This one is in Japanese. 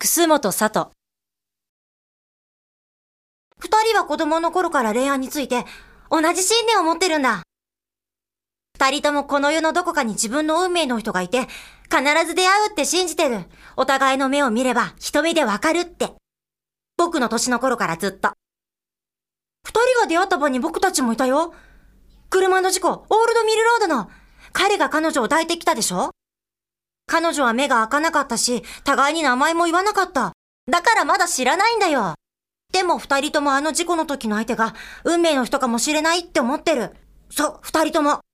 楠本佐都。 二人は子供の頃から恋愛について同じ信念を持ってるんだ。二人ともこの世のどこかに自分の運命の人がいて、必ず出会うって信じてる。お互いの目を見れば一目でわかるって。僕の年の頃からずっと。二人が出会った場に僕たちもいたよ。車の事故、オールドミルロードの。彼が彼女を抱いてきたでしょ？彼女は目が開かなかったし、互いに名前も言わなかった。だからまだ知らないんだよ。でも二人ともあの事故の時の相手が運命の人かもしれないって思ってる。そう、二人とも。